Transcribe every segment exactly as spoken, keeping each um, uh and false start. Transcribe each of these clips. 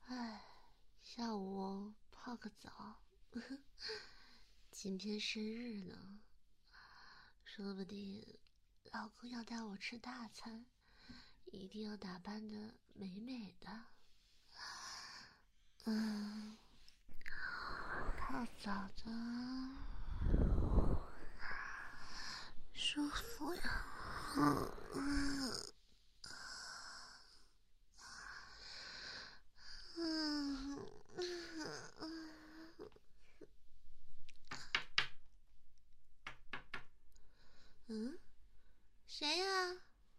唉，下午泡个澡，今天生日呢，说不定老公要带我吃大餐，一定要打扮的美美的。嗯，泡澡的舒服呀。嗯嗯嗯嗯嗯，谁呀？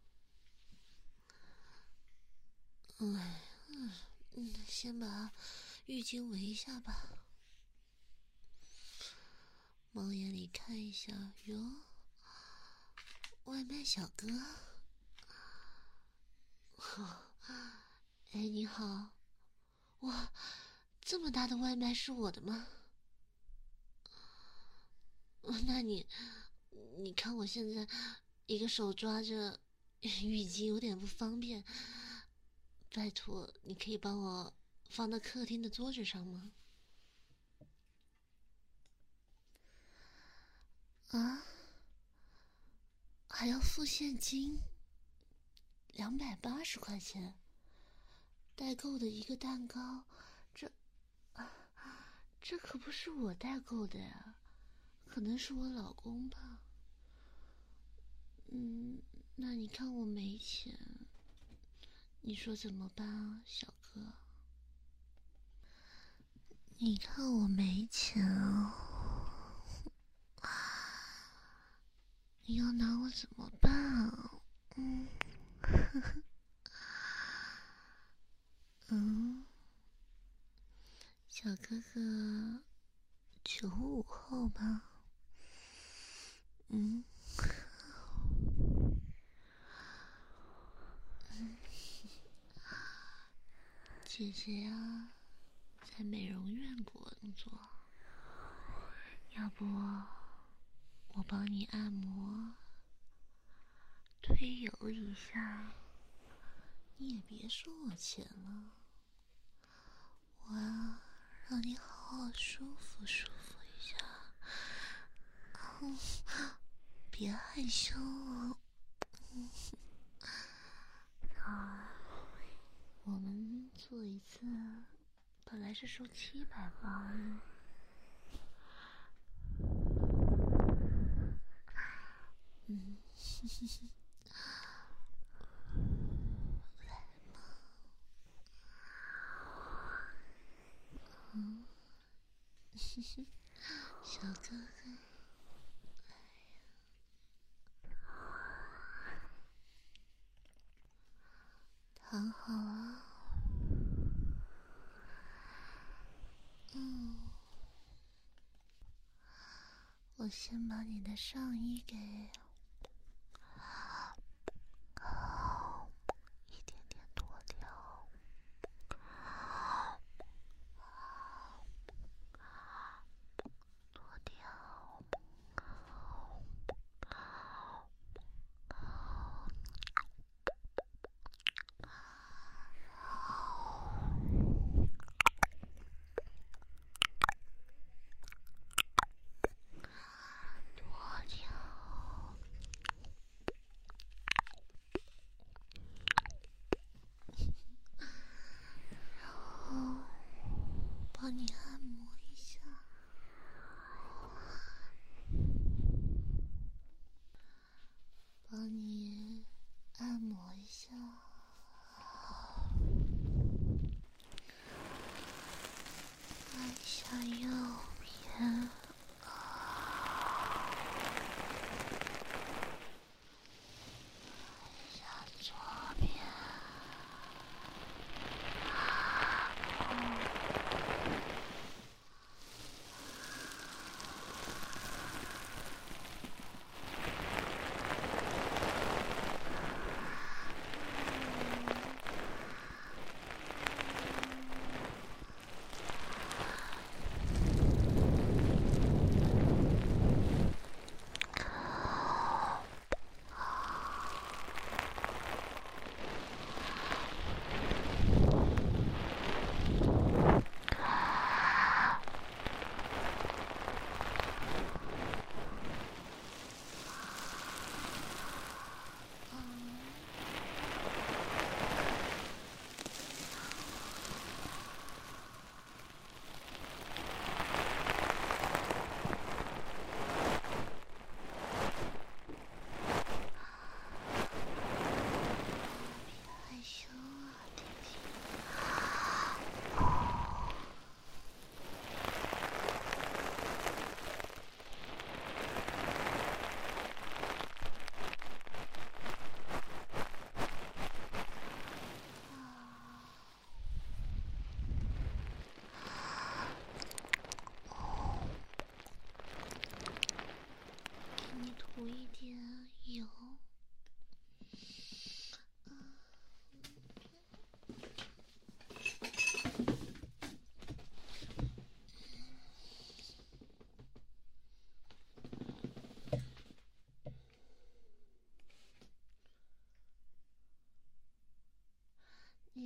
哎，嗯嗯，先把浴巾围一下吧。猫眼里看一下，哟，外卖小哥。哎，你好，哇，这么大的外卖是我的吗？那你，你看我现在一个手抓着浴巾有点不方便，拜托，你可以帮我放到客厅的桌子上吗？啊，还要付现金，两百八十块钱，代购的一个蛋糕，这，这可不是我代购的呀，可能是我老公吧。嗯，那你看我没钱，你说怎么办啊，小哥？你看我没钱啊，你要拿我怎么办啊？嗯，嗯，小哥哥，九五后吧？嗯，姐姐呀，在美容院工作，要不我帮你按摩、推油一下，你也别收我钱了。我啊，让你好好舒服舒服一下。嗯，别害羞哦。嗯，好，我们做一次，本来是收七百八的。嗯，嘻嘻嘻。来嘛。嗯，嘻嘻，小哥哥。躺好啊。嗯，我先把你的上衣给一点点脱掉，脱掉。脱掉，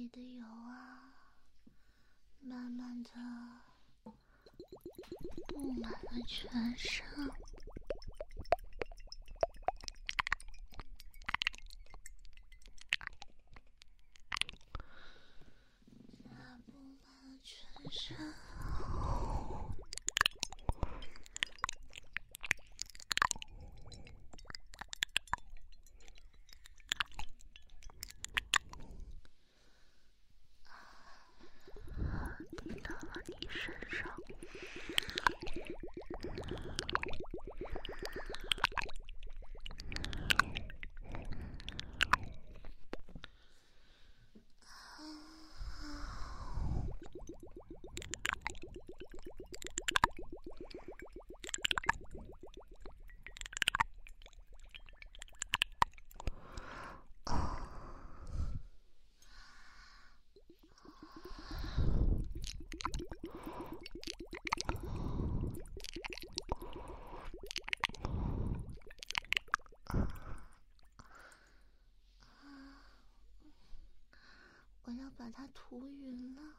里的油啊，慢慢的布满了全身。它布满了全身。滴到了你身上。我要把它涂匀了。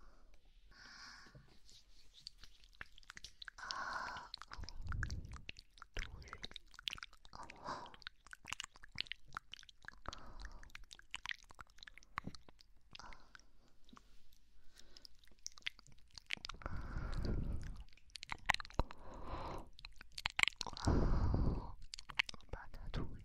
啊，涂匀。哦。把它涂匀。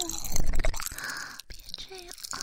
别这样啊！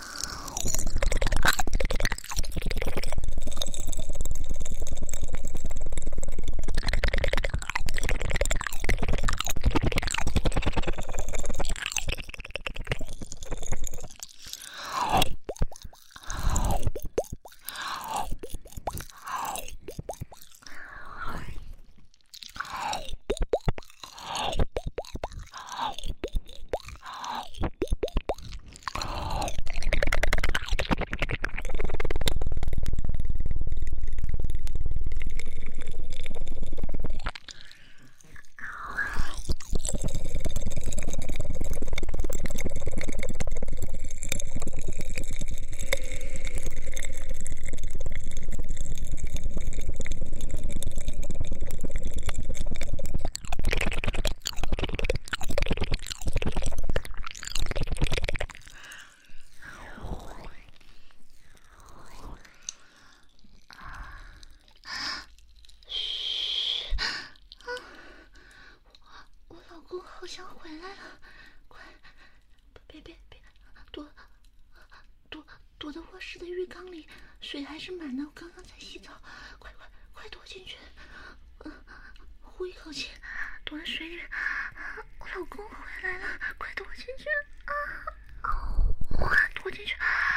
好像回来了，快，别别别，躲躲躲到卧室的浴缸里，水还是满的，我刚刚才洗澡，快快快躲进去，嗯、呃，呼一口气，躲在水里面，我老公回来了，快躲进去啊！躲进去。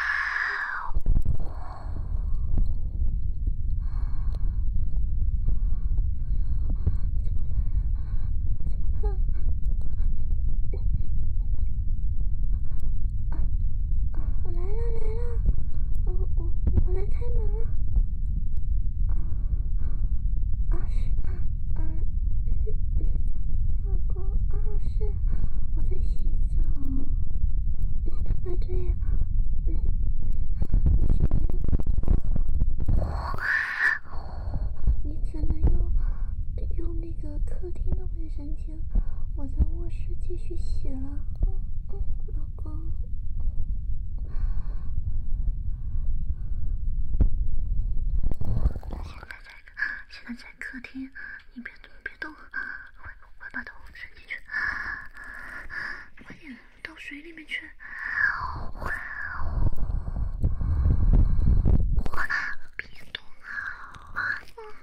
我在卧室继续洗了，嗯嗯，老公。现在在现在在客厅，你别动别动，快快把头伸进去，快点到水里面去。别动啊！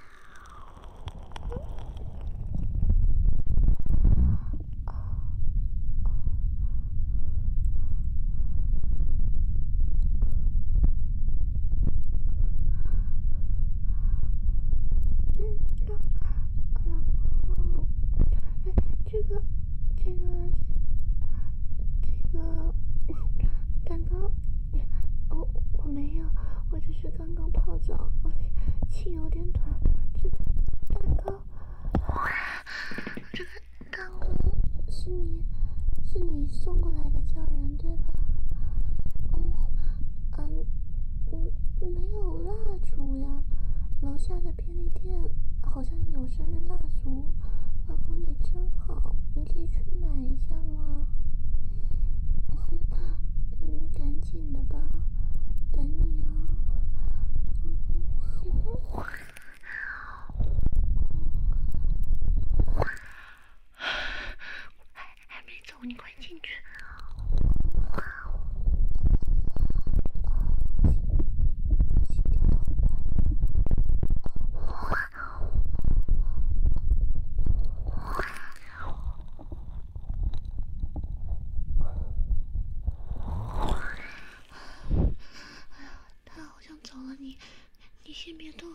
气有点短，这个蛋糕，这个蛋糕是你是你送过来的家人对吧？嗯嗯嗯，没有蜡烛呀，楼下的便利店好像有生日蜡烛，老公你真好，你可以去买一下吗？嗯，赶紧的吧，等你啊。还还没走，你快进去。哎呀，他好像走了，你你先别动。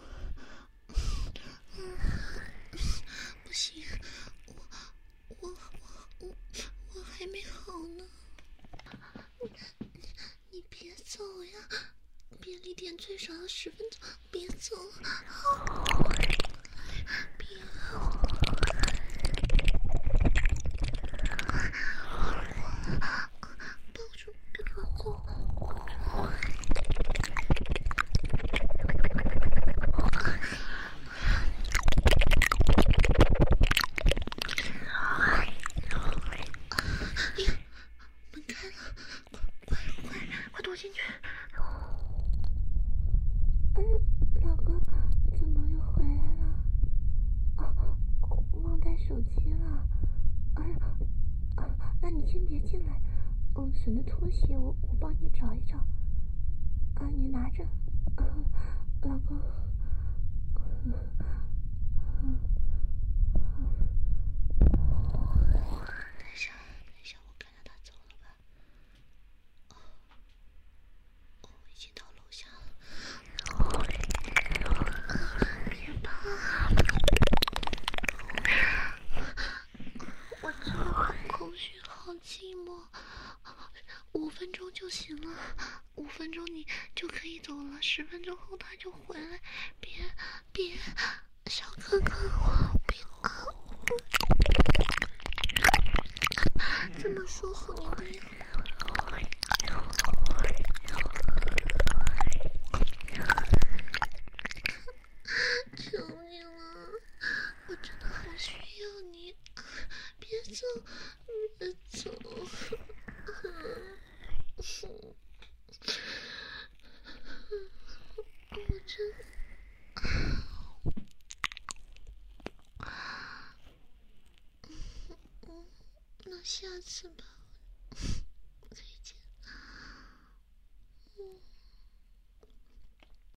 不行，我我我我我还没好呢。你你别走呀，便利店最少要十分钟，别走，别。抱住，别给我走。进去。嗯，老公，怎么嗯，省得脱鞋，我我帮你找一找。啊，你拿着，嗯，老公。嗯嗯等一下，等一下，我看着他走了吧。哦，哦，已经到楼下了。别怕，我真的好空虚，好寂寞。五分钟就行了，五分钟你就可以走了，十分钟后他就回来。别别，小哥哥，我别这么舒服，你不要。求你了，我真的好需要你，别走，别走。我真……那下次吧。